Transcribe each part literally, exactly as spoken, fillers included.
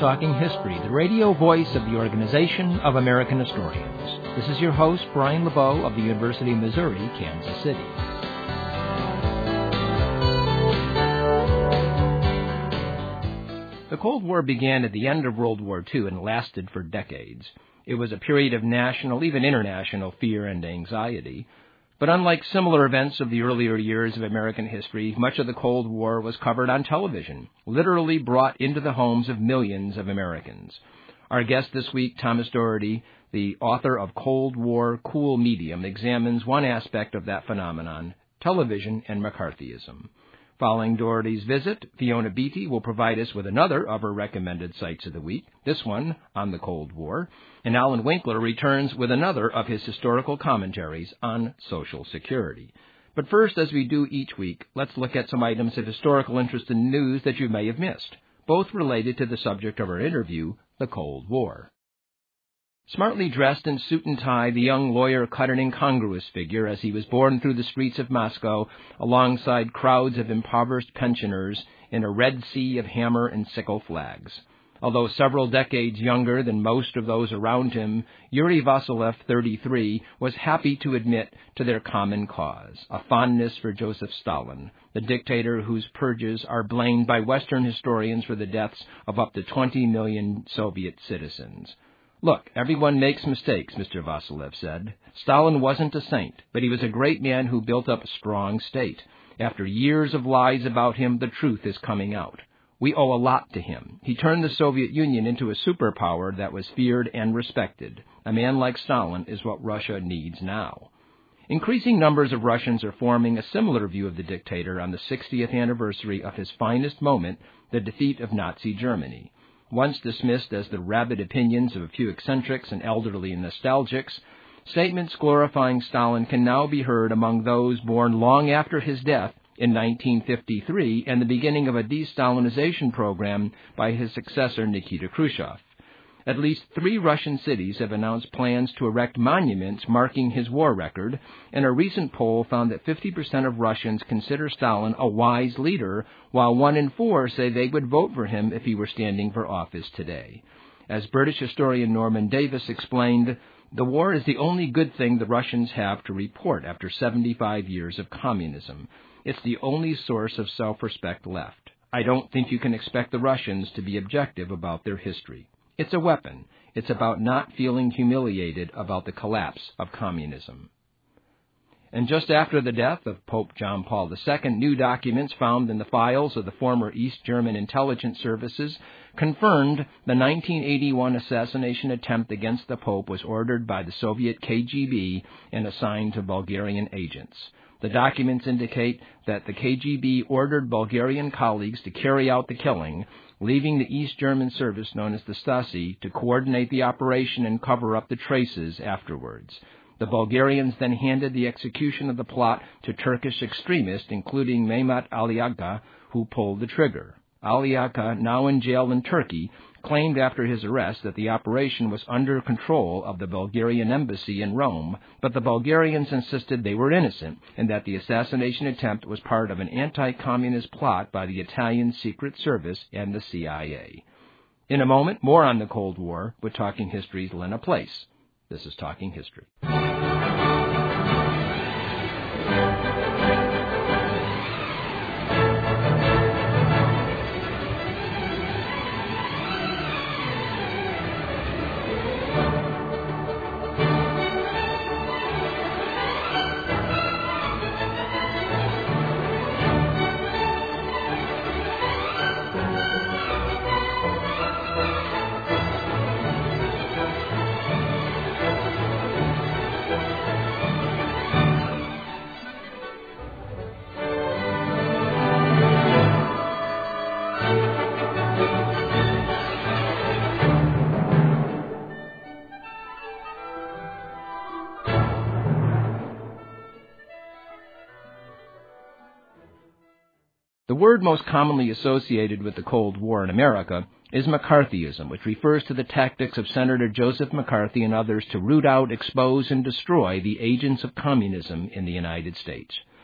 Talking History, the radio voice of the Organization of American Historians. This is your host, Brian LeBeau of the University of Missouri, Kansas City. The Cold War began at the end of World War Two and lasted for decades. It was a period of national, even international, fear and anxiety. But unlike similar events of the earlier years of American history, much of the Cold War was covered on television, literally brought into the homes of millions of Americans. Our guest this week, Thomas Doherty, the author of Cold War Cool Medium, examines one aspect of that phenomenon, television and McCarthyism. Following Doherty's visit, Fiona Beatty will provide us with another of her recommended sites of the week, this one on the Cold War, and Alan Winkler returns with another of his historical commentaries on Social Security. But first, as we do each week, let's look at some items of historical interest in news that you may have missed, both related to the subject of our interview, the Cold War. Smartly dressed in suit and tie, the young lawyer cut an incongruous figure as he was borne through the streets of Moscow alongside crowds of impoverished pensioners in a red sea of hammer and sickle flags. Although several decades younger than most of those around him, Yuri Vasilev, thirty-three, was happy to admit to their common cause, a fondness for Joseph Stalin, the dictator whose purges are blamed by Western historians for the deaths of up to twenty million Soviet citizens. Look, everyone makes mistakes, Mister Vasilev said. Stalin wasn't a saint, but he was a great man who built up a strong state. After years of lies about him, the truth is coming out. We owe a lot to him. He turned the Soviet Union into a superpower that was feared and respected. A man like Stalin is what Russia needs now. Increasing numbers of Russians are forming a similar view of the dictator on the sixtieth anniversary of his finest moment, the defeat of Nazi Germany. Once dismissed as the rabid opinions of a few eccentrics and elderly nostalgics, statements glorifying Stalin can now be heard among those born long after his death in nineteen fifty-three and the beginning of a de-Stalinization program by his successor Nikita Khrushchev. At least three Russian cities have announced plans to erect monuments marking his war record, and a recent poll found that fifty percent of Russians consider Stalin a wise leader, while one in four say they would vote for him if he were standing for office today. As British historian Norman Davis explained, the war is the only good thing the Russians have to report after seventy-five years of communism. It's the only source of self-respect left. I don't think you can expect the Russians to be objective about their history. It's a weapon. It's about not feeling humiliated about the collapse of communism. And just after the death of Pope John Paul the Second, new documents found in the files of the former East German intelligence services confirmed the nineteen eighty-one assassination attempt against the Pope was ordered by the Soviet K G B and assigned to Bulgarian agents. The documents indicate that the K G B ordered Bulgarian colleagues to carry out the killing, leaving the East German service known as the Stasi to coordinate the operation and cover up the traces afterwards. The Bulgarians then handed the execution of the plot to Turkish extremists, including Mehmet Ali Agha, who pulled the trigger. Ali Agha, now in jail in Turkey, claimed after his arrest that the operation was under control of the Bulgarian embassy in Rome, but the Bulgarians insisted they were innocent and that the assassination attempt was part of an anti-communist plot by the Italian Secret Service and the C I A. In a moment, more on the Cold War with Talking History's Lena Place. This is Talking History. The word most commonly associated with the Cold War in America is McCarthyism, which refers to the tactics of Senator Joseph McCarthy and others to root out, expose, and destroy the agents of communism in the United States.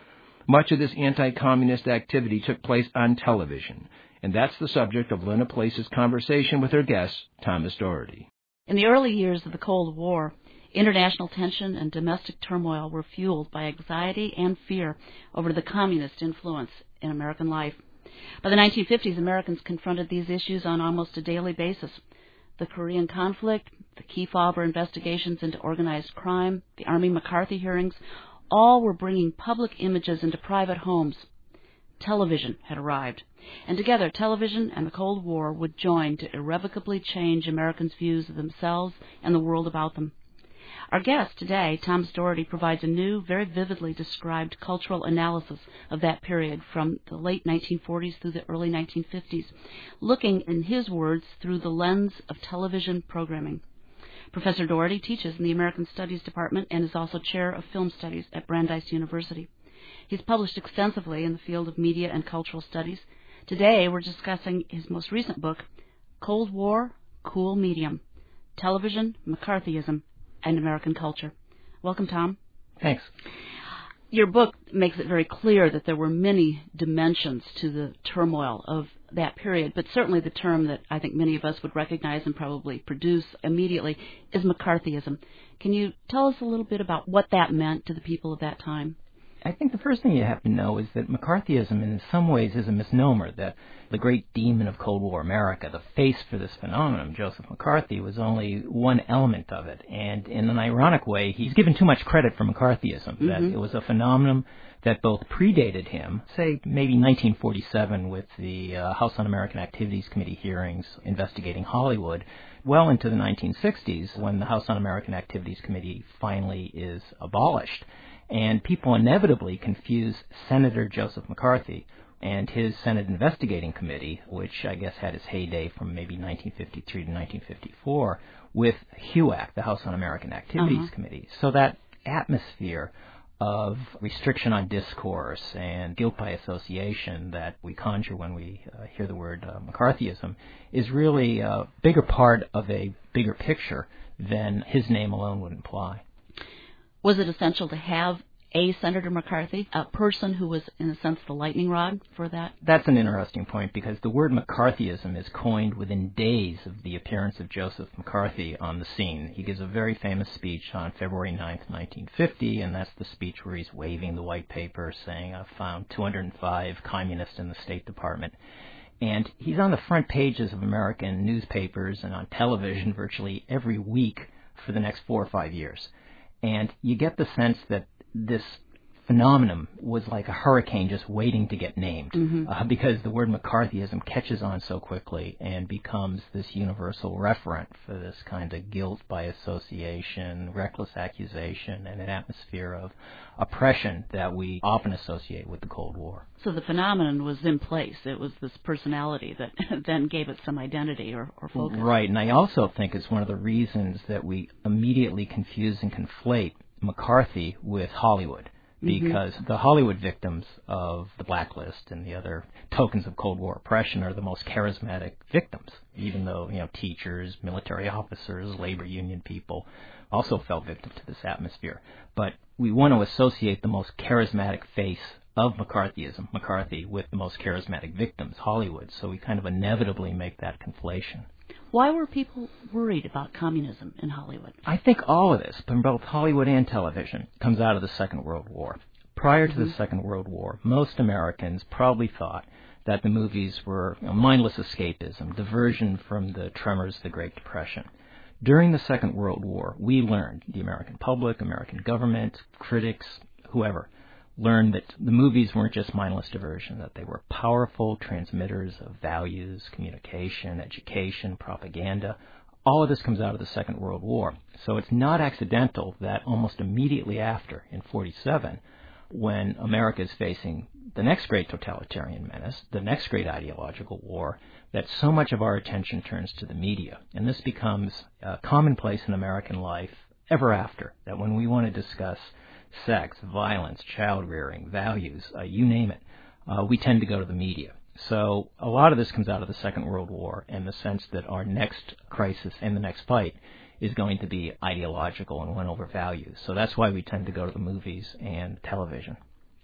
Much of this anti-communist activity took place on television, and that's the subject of Lena Place's conversation with her guest, Thomas Doherty. In the early years of the Cold War, international tension and domestic turmoil were fueled by anxiety and fear over the communist influence in American life. By the nineteen fifties, Americans confronted these issues on almost a daily basis. The Korean conflict, the Kefauver investigations into organized crime, the Army McCarthy hearings, all were bringing public images into private homes. Television had arrived, and together television and the Cold War would join to irrevocably change Americans' views of themselves and the world about them. Our guest today, Thomas Doherty, provides a new, very vividly described cultural analysis of that period from the late nineteen forties through the early nineteen fifties, looking, in his words, through the lens of television programming. Professor Doherty teaches in the American Studies Department and is also chair of film studies at Brandeis University. He's published extensively in the field of media and cultural studies. Today, we're discussing his most recent book, Cold War, Cool Medium, Television, McCarthyism, and American Culture. Welcome, Tom. Thanks. Your book makes it very clear that there were many dimensions to the turmoil of that period, but certainly the term that I think many of us would recognize and probably produce immediately is McCarthyism. Can you tell us a little bit about what that meant to the people of that time? I think the first thing you have to know is that McCarthyism in some ways is a misnomer, that the great demon of Cold War America, the face for this phenomenon, Joseph McCarthy, was only one element of it. And in an ironic way, he's given too much credit for McCarthyism, mm-hmm. that it was a phenomenon that both predated him, say maybe nineteen forty-seven with the uh, House Un-American Activities Committee hearings investigating Hollywood, well into the nineteen sixties when the House Un-American Activities Committee finally is abolished. And people inevitably confuse Senator Joseph McCarthy and his Senate Investigating Committee, which I guess had its heyday from maybe nineteen fifty-three to nineteen fifty-four, with HUAC, the House Un-American Activities uh-huh. Committee. So that atmosphere of restriction on discourse and guilt by association that we conjure when we uh, hear the word uh, McCarthyism is really a bigger part of a bigger picture than his name alone would imply. Was it essential to have a Senator McCarthy, a person who was, in a sense, the lightning rod for that? That's an interesting point because the word McCarthyism is coined within days of the appearance of Joseph McCarthy on the scene. He gives a very famous speech on February ninth, nineteen fifty, and that's the speech where he's waving the white paper saying, I've found two hundred five communists in the State Department. And he's on the front pages of American newspapers and on television virtually every week for the next four or five years. And you get the sense that this phenomenon was like a hurricane just waiting to get named, mm-hmm. uh, because the word McCarthyism catches on so quickly and becomes this universal referent for this kind of guilt by association, reckless accusation, and an atmosphere of oppression that we often associate with the Cold War. So the phenomenon was in place. It was this personality that then gave it some identity or, or focus. Right, and I also think it's one of the reasons that we immediately confuse and conflate McCarthy with Hollywood. Because mm-hmm. the Hollywood victims of the blacklist and the other tokens of Cold War oppression are the most charismatic victims, even though, you know, teachers, military officers, labor union people also fell victim to this atmosphere. But we want to associate the most charismatic face of McCarthyism, McCarthy, with the most charismatic victims, Hollywood. So we kind of inevitably make that conflation. Why were people worried about communism in Hollywood? I think all of this, from both Hollywood and television, comes out of the Second World War. Prior to mm-hmm. the Second World War, most Americans probably thought that the movies were you know, mindless escapism, diversion from the tremors of the Great Depression. During the Second World War, we learned, the American public, American government, critics, whoever, learned that the movies weren't just mindless diversion, that they were powerful transmitters of values, communication, education, propaganda. All of this comes out of the Second World War. So it's not accidental that almost immediately after, in forty-seven, when America is facing the next great totalitarian menace, the next great ideological war, that so much of our attention turns to the media. And this becomes uh, commonplace in American life ever after, that when we want to discuss sex, violence, child-rearing, values, uh, you name it, uh, we tend to go to the media. So a lot of this comes out of the Second World War in the sense that our next crisis and the next fight is going to be ideological and win over values. So that's why we tend to go to the movies and television.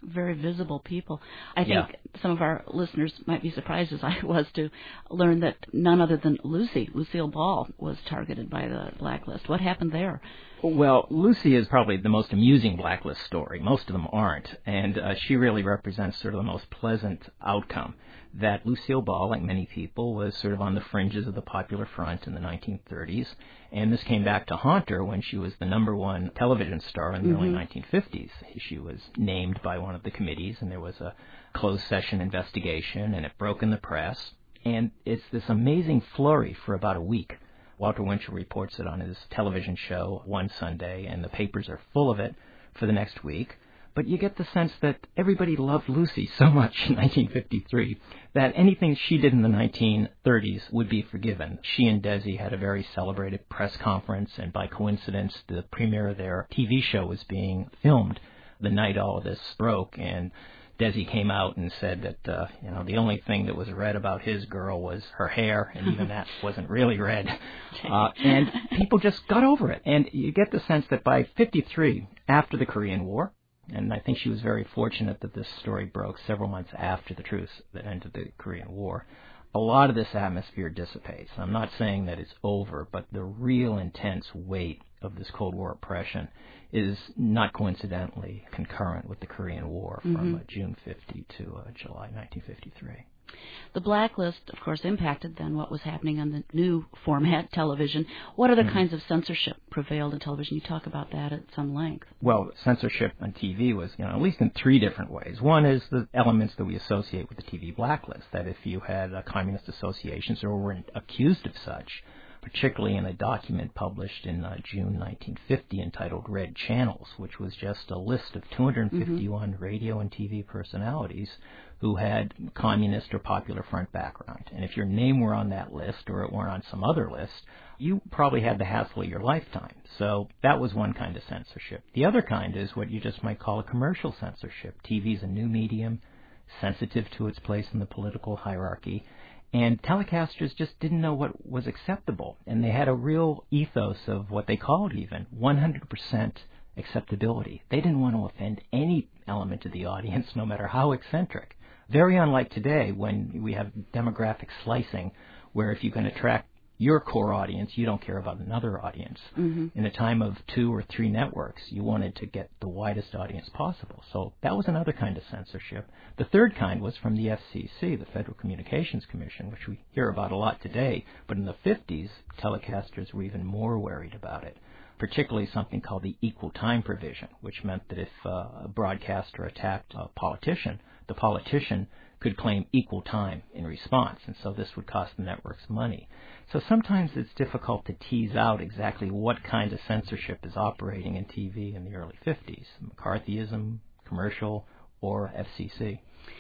very visible people. I think Yeah. some of our listeners might be surprised, as I was, to learn that none other than Lucy, Lucille Ball, was targeted by the blacklist. What happened there? Well, Lucy is probably the most amusing blacklist story. Most of them aren't, and uh, she really represents sort of the most pleasant outcome. That Lucille Ball, like many people, was sort of on the fringes of the popular front in the nineteen thirties, and this came back to haunt her when she was the number one television star in the mm-hmm. early nineteen fifties. She was named by one of the committees, and there was a closed session investigation, and it broke in the press, and it's this amazing flurry for about a week. Walter Winchell reports it on his television show one Sunday, and the papers are full of it for the next week. But you get the sense that everybody loved Lucy so much in nineteen fifty-three that anything she did in the nineteen thirties would be forgiven. She and Desi had a very celebrated press conference, and by coincidence, the premiere of their T V show was being filmed the night all of this broke, and Desi came out and said that, uh, you know, the only thing that was red about his girl was her hair, and even that wasn't really red. Uh, and people just got over it. And you get the sense that by fifty-three, after the Korean War, and I think she was very fortunate that this story broke several months after the truce that ended the Korean War, a lot of this atmosphere dissipates. I'm not saying that it's over, but the real intense weight of this Cold War oppression is not coincidentally concurrent with the Korean War from mm-hmm. uh, June fifty to uh, July nineteen fifty-three. The blacklist, of course, impacted then what was happening on the new format, television. What other mm-hmm. kinds of censorship prevailed in television? You talk about that at some length. Well, censorship on T V was, you know, at least in three different ways. One is the elements that we associate with the T V blacklist, that if you had uh, communist associations or were accused of such, particularly in a document published in uh, June nineteen fifty entitled Red Channels, which was just a list of two hundred fifty-one mm-hmm. radio and T V personalities who had communist or popular front background. And if your name were on that list or it weren't on some other list, you probably had the hassle of your lifetime. So that was one kind of censorship. The other kind is what you just might call a commercial censorship. T V is a new medium, sensitive to its place in the political hierarchy, and telecasters just didn't know what was acceptable. And they had a real ethos of what they called even one hundred percent acceptability. They didn't want to offend any element of the audience, no matter how eccentric. Very unlike today when we have demographic slicing, where if you can attract your core audience, you don't care about another audience. Mm-hmm. In a time of two or three networks, you wanted to get the widest audience possible. So that was another kind of censorship. The third kind was from the F C C, the Federal Communications Commission, which we hear about a lot today. But in the fifties, telecasters were even more worried about it, particularly something called the equal time provision, which meant that if uh, a broadcaster attacked a politician, the politician could claim equal time in response, and so this would cost the networks money. So sometimes it's difficult to tease out exactly what kind of censorship is operating in T V in the early fifties, McCarthyism, commercial, or F C C.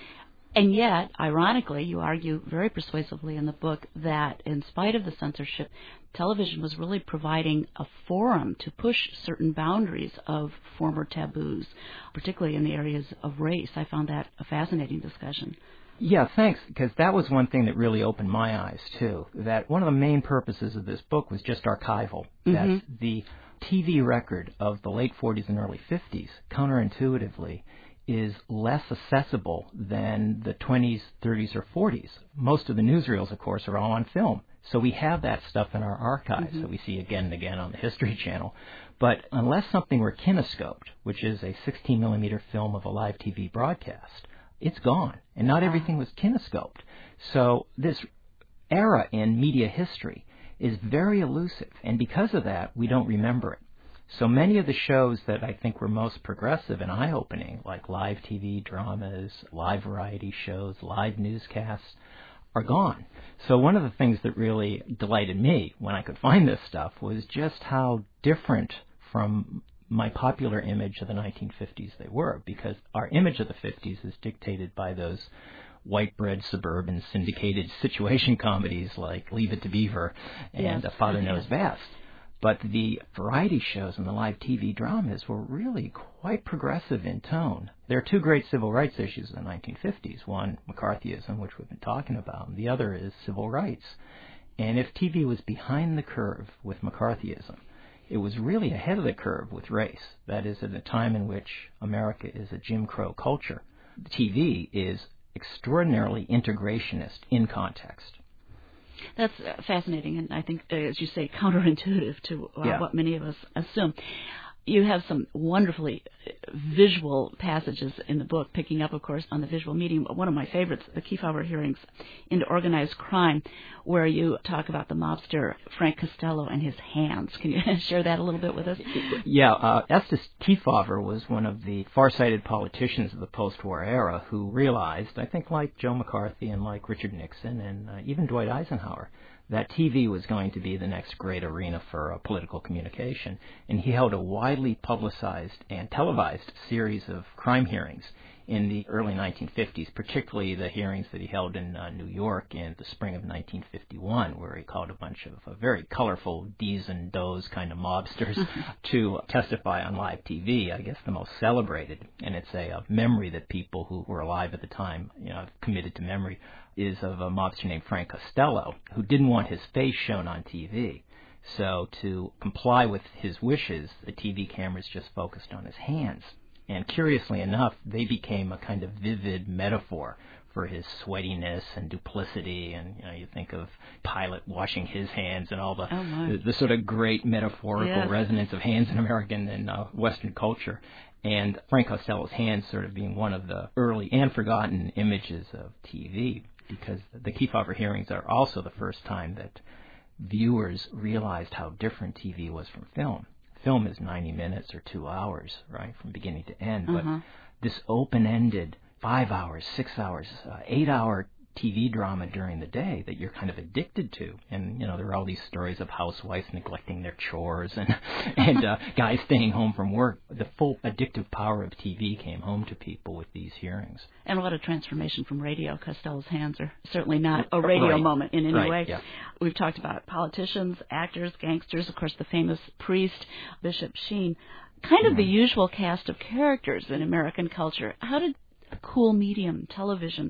And yet, ironically, you argue very persuasively in the book that in spite of the censorship, television was really providing a forum to push certain boundaries of former taboos, particularly in the areas of race. I found that a fascinating discussion. Yeah, thanks, because that was one thing that really opened my eyes, too, that one of the main purposes of this book was just archival, mm-hmm. that the T V record of the late forties and early fifties, counterintuitively, is less accessible than the twenties, thirties, or forties. Most of the newsreels, of course, are all on film. So we have that stuff in our archives mm-hmm. that we see again and again on the History Channel. But unless something were kinescoped, which is a sixteen millimeter film of a live T V broadcast, it's gone. And not everything was kinescoped. So this era in media history is very elusive. And because of that, we don't remember it. So many of the shows that I think were most progressive and eye-opening, like live T V dramas, live variety shows, live newscasts, are gone. So one of the things that really delighted me when I could find this stuff was just how different from my popular image of the nineteen fifties they were, because our image of the fifties is dictated by those white-bread suburban syndicated situation comedies like Leave It to Beaver and yes. Father Knows Best. But the variety shows and the live T V dramas were really quite progressive in tone. There are two great civil rights issues in the nineteen fifties. One, McCarthyism, which we've been talking about, and the other is civil rights. And if T V was behind the curve with McCarthyism, it was really ahead of the curve with race. That is, at a time in which America is a Jim Crow culture, T V is extraordinarily integrationist in context. That's uh, fascinating, and I think, uh, as you say, counterintuitive to uh, yeah. what many of us assume. You have some wonderfully visual passages in the book, picking up, of course, on the visual medium. One of my favorites, the Kefauver hearings into organized crime, where you talk about the mobster Frank Costello and his hands. Can you share that a little bit with us? Yeah, uh, Estes Kefauver was one of the far-sighted politicians of the post-war era who realized, I think like Joe McCarthy and like Richard Nixon and uh, even Dwight Eisenhower, that T V was going to be the next great arena for uh, political communication. And he held a widely publicized and televised series of crime hearings in the early nineteen fifties, particularly the hearings that he held in uh, New York in the spring of nineteen fifty-one, where he called a bunch of uh, very colorful D's and Do's kind of mobsters to testify on live T V. I guess the most celebrated, and it's a, a memory that people who were alive at the time, you know, committed to memory, is of a mobster named Frank Costello, who didn't want his face shown on T V. So to comply with his wishes, the T V cameras just focused on his hands. And curiously enough, they became a kind of vivid metaphor for his sweatiness and duplicity. And, you know, you think of Pilate washing his hands and all the, oh the, the sort of great metaphorical yes. resonance of hands in American and uh, Western culture. And Frank Costello's hands sort of being one of the early and forgotten images of T V, because the Kefauver hearings are also the first time that viewers realized how different T V was from film. Film is ninety minutes or two hours, right, from beginning to end. Uh-huh. But this open-ended five hours, six hours, uh, eight-hour T V drama during the day that you're kind of addicted to. And, you know, there are all these stories of housewives neglecting their chores and, and uh, guys staying home from work. The full addictive power of T V came home to people with these hearings. And what a transformation from radio. Costello's hands are certainly not a radio right. moment in any right. way. Yeah. We've talked about politicians, actors, gangsters, of course, the famous priest, Bishop Sheen. Kind of mm-hmm. the usual cast of characters in American culture. How did a cool medium, television,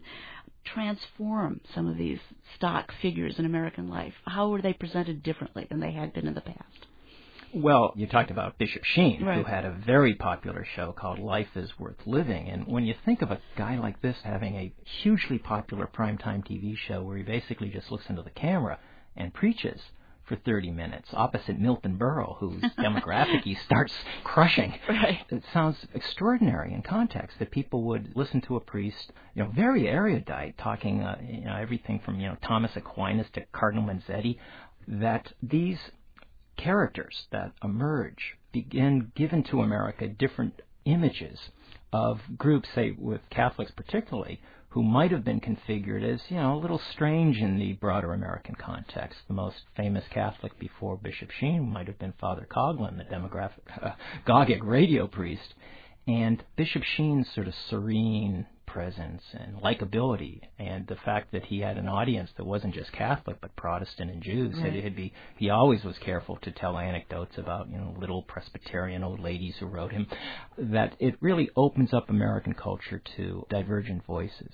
transform some of these stock figures in American life? How were they presented differently than they had been in the past? Well, you talked about Bishop Sheen, right. who had a very popular show called Life is Worth Living. And when you think of a guy like this having a hugely popular primetime T V show where he basically just looks into the camera and preaches for thirty minutes, opposite Milton Berle, whose demographic he starts crushing. Right. It sounds extraordinary in context that people would listen to a priest, you know, very erudite, talking, uh, you know, everything from, you know, Thomas Aquinas to Cardinal Manzetti, that these characters that emerge begin given to America different images of groups, say with Catholics particularly, who might have been configured as, you know, a little strange in the broader American context. The most famous Catholic before Bishop Sheen might have been Father Coughlin, the demographic, uh, Gothic radio priest. And Bishop Sheen's sort of serene presence and likability, and the fact that he had an audience that wasn't just Catholic but Protestant and Jews, right. it'd be, he always was careful to tell anecdotes about, you know, little Presbyterian old ladies who wrote him, that it really opens up American culture to divergent voices.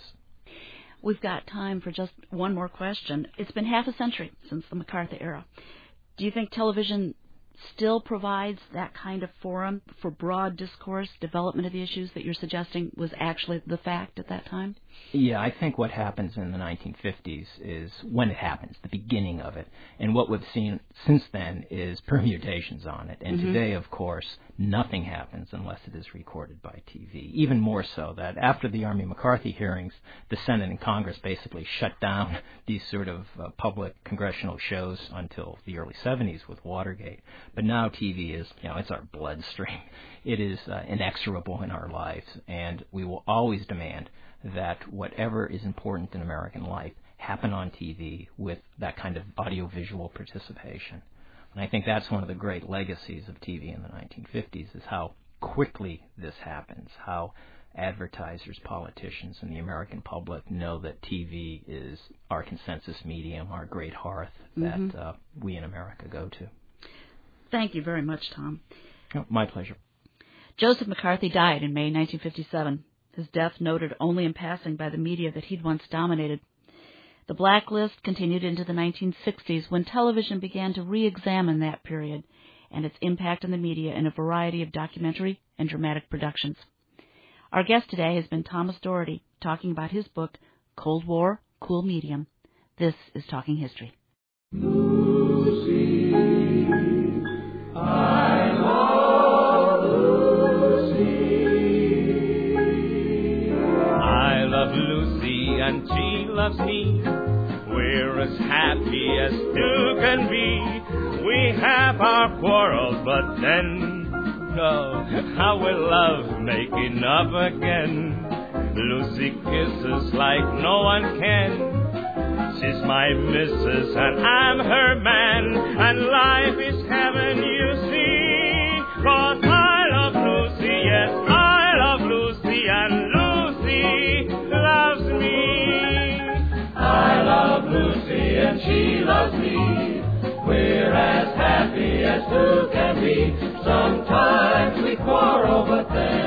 We've got time for just one more question. It's been half a century since the MacArthur era. Do you think television still provides that kind of forum for broad discourse, development of the issues that you're suggesting was actually the fact at that time? Yeah, I think what happens in the nineteen fifties is when it happens, the beginning of it. And what we've seen since then is permutations on it. And mm-hmm. today, of course, nothing happens unless it is recorded by T V. Even more so that after the Army-McCarthy hearings, the Senate and Congress basically shut down these sort of uh, public congressional shows until the early seventies with Watergate. But now T V is, you know, it's our bloodstream. It is uh, inexorable in our lives, and we will always demand that whatever is important in American life happen on T V with that kind of audiovisual participation. And I think that's one of the great legacies of T V in the nineteen fifties is how quickly this happens, how advertisers, politicians, and the American public know that T V is our consensus medium, our great hearth that mm-hmm. uh, we in America go to. Thank you very much, Tom. Oh, my pleasure. Joseph McCarthy died in May nineteen fifty-seven. His death noted only in passing by the media that he'd once dominated. The blacklist continued into the nineteen sixties when television began to re-examine that period and its impact on the media in a variety of documentary and dramatic productions. Our guest today has been Thomas Doherty, talking about his book, Cold War, Cool Medium. This is Talking History. Lucy, I love Lucy. I love Lucy and she loves me. We're as happy as two can be. We have our quarrels, but then, oh, how we love making up again. Lucy kisses like no one can. She's my missus and I'm her man, and life is heaven, you see. 'Cause I love Lucy, yes, I love Lucy, and Lucy loves me. I love Lucy and she loves me. We're as happy as two can be. Sometimes we quarrel, but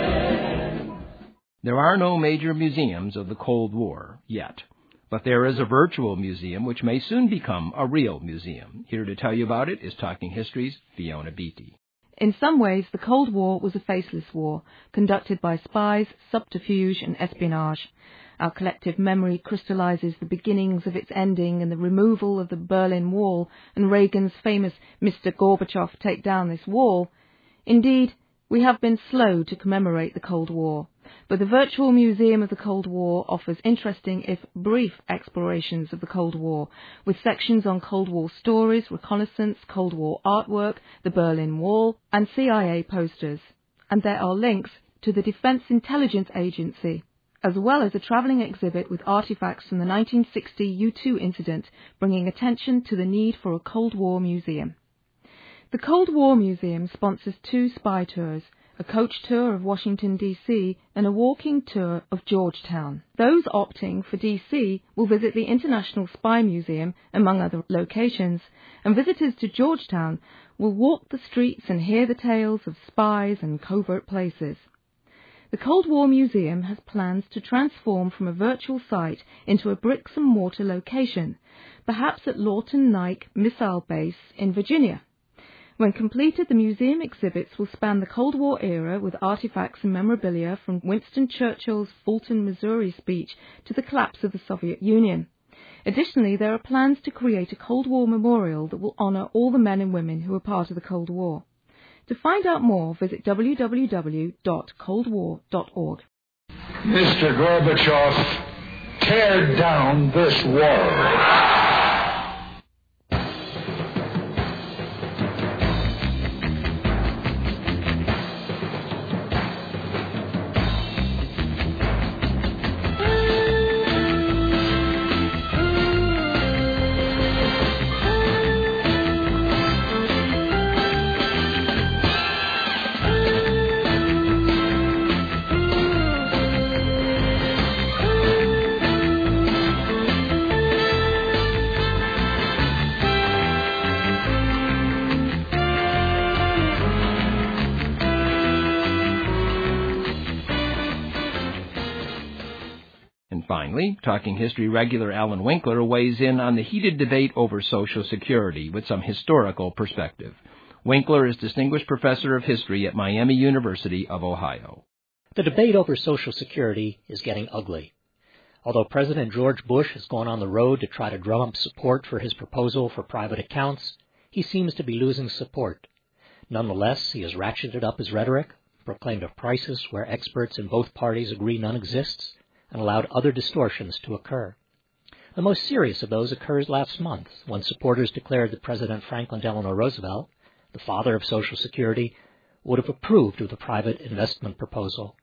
then... There are no major museums of the Cold War yet, but there is a virtual museum which may soon become a real museum. Here to tell you about it is Talking History's Fiona Beatty. In some ways, the Cold War was a faceless war, conducted by spies, subterfuge and espionage. Our collective memory crystallizes the beginnings of its ending in the removal of the Berlin Wall and Reagan's famous Mister Gorbachev, take down this wall. Indeed, we have been slow to commemorate the Cold War, but the Virtual Museum of the Cold War offers interesting, if brief, explorations of the Cold War, with sections on Cold War stories, reconnaissance, Cold War artwork, the Berlin Wall, and C I A posters. And there are links to the Defense Intelligence Agency, as well as a travelling exhibit with artifacts from the nineteen sixty U two incident, bringing attention to the need for a Cold War museum. The Cold War Museum sponsors two spy tours, a coach tour of Washington, D C, and a walking tour of Georgetown. Those opting for D C will visit the International Spy Museum, among other locations, and visitors to Georgetown will walk the streets and hear the tales of spies and covert places. The Cold War Museum has plans to transform from a virtual site into a bricks-and-mortar location, perhaps at Lawton Nike Missile Base in Virginia. When completed, the museum exhibits will span the Cold War era with artifacts and memorabilia from Winston Churchill's Fulton, Missouri speech to the collapse of the Soviet Union. Additionally, there are plans to create a Cold War memorial that will honour all the men and women who were part of the Cold War. To find out more, visit w w w dot cold war dot org. Mister Gorbachev, tear down this wall. Finally, Talking History regular Alan Winkler weighs in on the heated debate over Social Security with some historical perspective. Winkler is Distinguished Professor of History at Miami University of Ohio. The debate over Social Security is getting ugly. Although President George Bush has gone on the road to try to drum up support for his proposal for private accounts, he seems to be losing support. Nonetheless, he has ratcheted up his rhetoric, proclaimed a crisis where experts in both parties agree none exists, and allowed other distortions to occur. The most serious of those occurs last month, when supporters declared that President Franklin Delano Roosevelt, the father of Social Security, would have approved of the private investment proposal.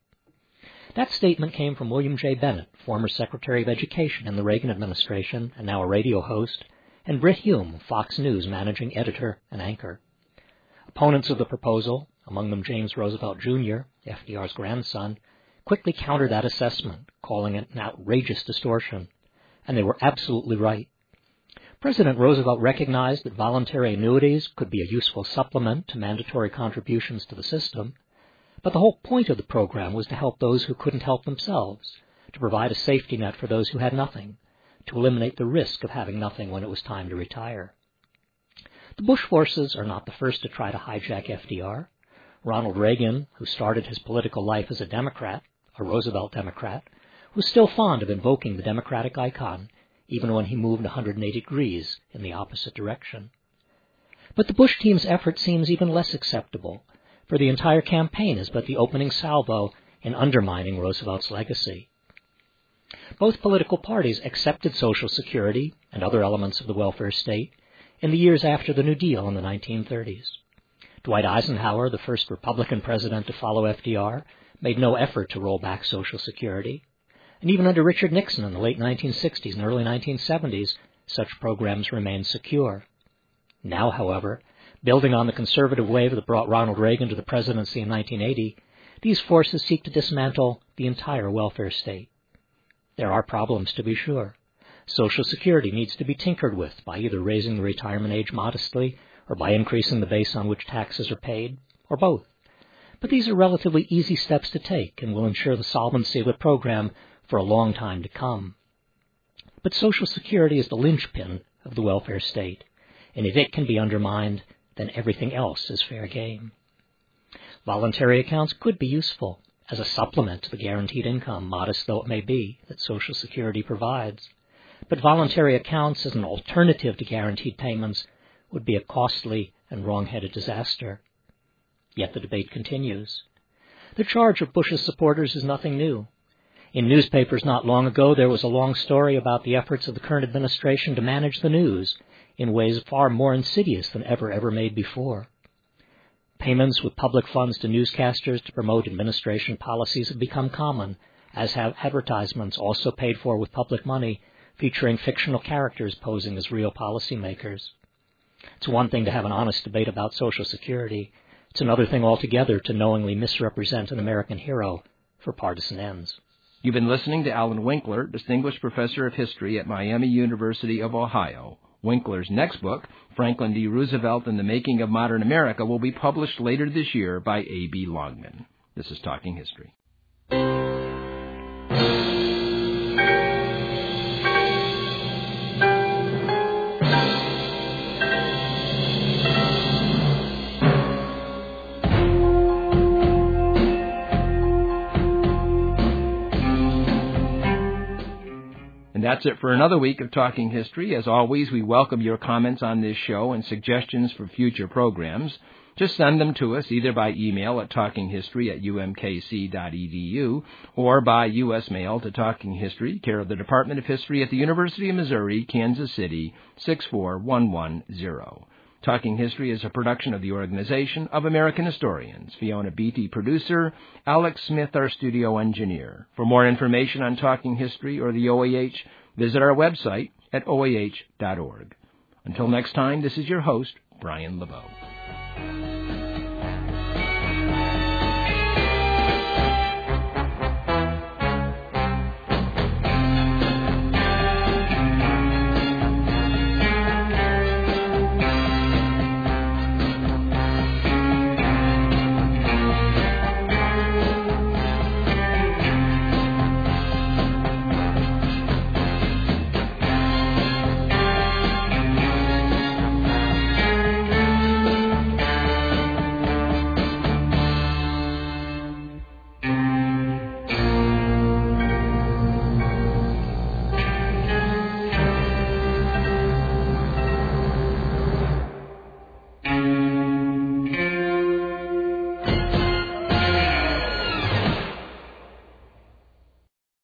That statement came from William J. Bennett, former Secretary of Education in the Reagan administration and now a radio host, and Brit Hume, Fox News managing editor and anchor. Opponents of the proposal, among them James Roosevelt Junior, F D R's grandson, quickly countered that assessment, calling it an outrageous distortion, and they were absolutely right. President Roosevelt recognized that voluntary annuities could be a useful supplement to mandatory contributions to the system, but the whole point of the program was to help those who couldn't help themselves, to provide a safety net for those who had nothing, to eliminate the risk of having nothing when it was time to retire. the Bush forces are not the first to try to hijack F D R. Ronald Reagan, who started his political life as a Democrat, a Roosevelt Democrat, was still fond of invoking the Democratic icon, even when he moved one hundred eighty degrees in the opposite direction. But the Bush team's effort seems even less acceptable, for the entire campaign is but the opening salvo in undermining Roosevelt's legacy. Both political parties accepted Social Security and other elements of the welfare state in the years after the New Deal in the nineteen thirties. Dwight Eisenhower, the first Republican president to follow F D R, made no effort to roll back Social Security. And even under Richard Nixon in the late nineteen sixties and early nineteen seventies, such programs remained secure. Now, however, building on the conservative wave that brought Ronald Reagan to the presidency in nineteen eighty, these forces seek to dismantle the entire welfare state. There are problems, to be sure. Social Security needs to be tinkered with by either raising the retirement age modestly or by increasing the base on which taxes are paid, or both. But these are relatively easy steps to take and will ensure the solvency of the program for a long time to come. But Social Security is the linchpin of the welfare state, and if it can be undermined, then everything else is fair game. Voluntary accounts could be useful as a supplement to the guaranteed income, modest though it may be, that Social Security provides. But voluntary accounts as an alternative to guaranteed payments would be a costly and wrong-headed disaster. Yet the debate continues. The charge of Bush's supporters is nothing new. In newspapers not long ago, there was a long story about the efforts of the current administration to manage the news in ways far more insidious than ever, ever made before. Payments with public funds to newscasters to promote administration policies have become common, as have advertisements also paid for with public money featuring fictional characters posing as real policymakers. It's one thing to have an honest debate about Social Security. It's another thing altogether to knowingly misrepresent an American hero for partisan ends. You've been listening to Alan Winkler, Distinguished Professor of History at Miami University of Ohio. Winkler's next book, Franklin D. Roosevelt and the Making of Modern America, will be published later this year by A B Longman. This is Talking History. And that's it for another week of Talking History. As always, we welcome your comments on this show and suggestions for future programs. Just send them to us either by email at talkinghistory at u m k c dot e d u or by U S mail to Talking History, care of the Department of History at the University of Missouri, Kansas City, six four one one zero. Talking History is a production of the Organization of American Historians. Fiona Beatty, producer. Alex Smith, our studio engineer. For more information on Talking History or the O A H, visit our website at o a h dot org. Until next time, this is your host, Brian LeBeau.